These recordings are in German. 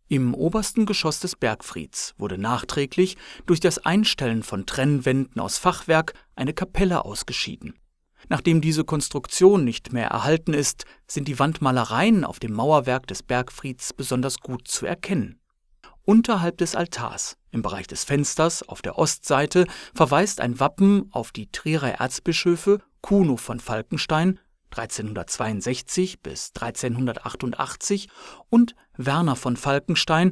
Im obersten Geschoss des Bergfrieds wurde nachträglich durch das Einstellen von Trennwänden aus Fachwerk eine Kapelle ausgeschieden. Nachdem diese Konstruktion nicht mehr erhalten ist, sind die Wandmalereien auf dem Mauerwerk des Bergfrieds besonders gut zu erkennen. Unterhalb des Altars, im Bereich des Fensters auf der Ostseite, verweist ein Wappen auf die Trierer Erzbischöfe Kuno von Falkenstein 1362 bis 1388 und Werner von Falkenstein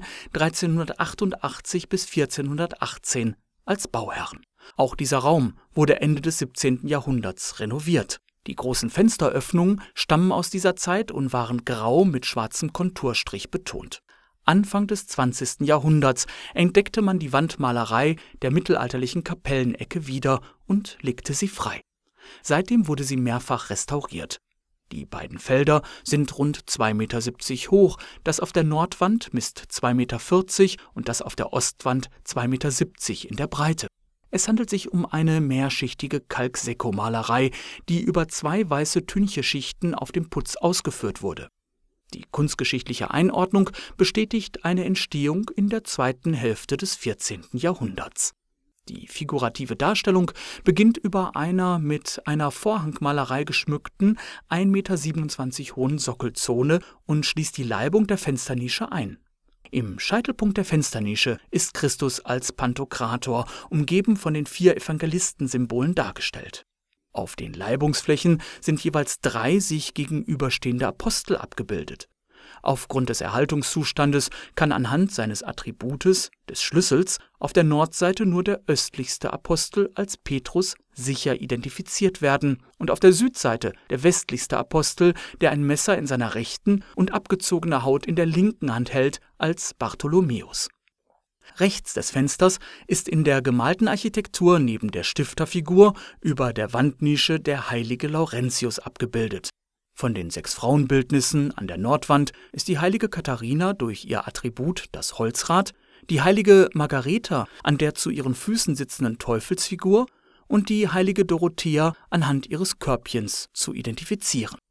1388 bis 1418 als Bauherren. Auch dieser Raum wurde Ende des 17. Jahrhunderts renoviert. Die großen Fensteröffnungen stammen aus dieser Zeit und waren grau mit schwarzem Konturstrich betont. Anfang des 20. Jahrhunderts entdeckte man die Wandmalerei der mittelalterlichen Kapellenecke wieder und legte sie frei. Seitdem wurde sie mehrfach restauriert. Die beiden Felder sind rund 2,70 Meter hoch, das auf der Nordwand misst 2,40 Meter und das auf der Ostwand 2,70 Meter in der Breite. Es handelt sich um eine mehrschichtige Kalksekko-Malerei, die über 2 weiße Tüncheschichten auf dem Putz ausgeführt wurde. Die kunstgeschichtliche Einordnung bestätigt eine Entstehung in der zweiten Hälfte des 14. Jahrhunderts. Die figurative Darstellung beginnt über einer mit einer Vorhangmalerei geschmückten, 1,27 Meter hohen Sockelzone und schließt die Leibung der Fensternische ein. Im Scheitelpunkt der Fensternische ist Christus als Pantokrator, umgeben von den 4 Evangelistensymbolen dargestellt. Auf den Leibungsflächen sind jeweils 3 sich gegenüberstehende Apostel abgebildet. Aufgrund des Erhaltungszustandes kann anhand seines Attributes, des Schlüssels, auf der Nordseite nur der östlichste Apostel als Petrus sicher identifiziert werden und auf der Südseite der westlichste Apostel, der ein Messer in seiner rechten und abgezogene Haut in der linken Hand hält, als Bartholomäus. Rechts des Fensters ist in der gemalten Architektur neben der Stifterfigur über der Wandnische der heilige Laurentius abgebildet. Von den 6 Frauenbildnissen an der Nordwand ist die heilige Katharina durch ihr Attribut, das Holzrad, die heilige Margareta an der zu ihren Füßen sitzenden Teufelsfigur und die heilige Dorothea anhand ihres Körbchens zu identifizieren.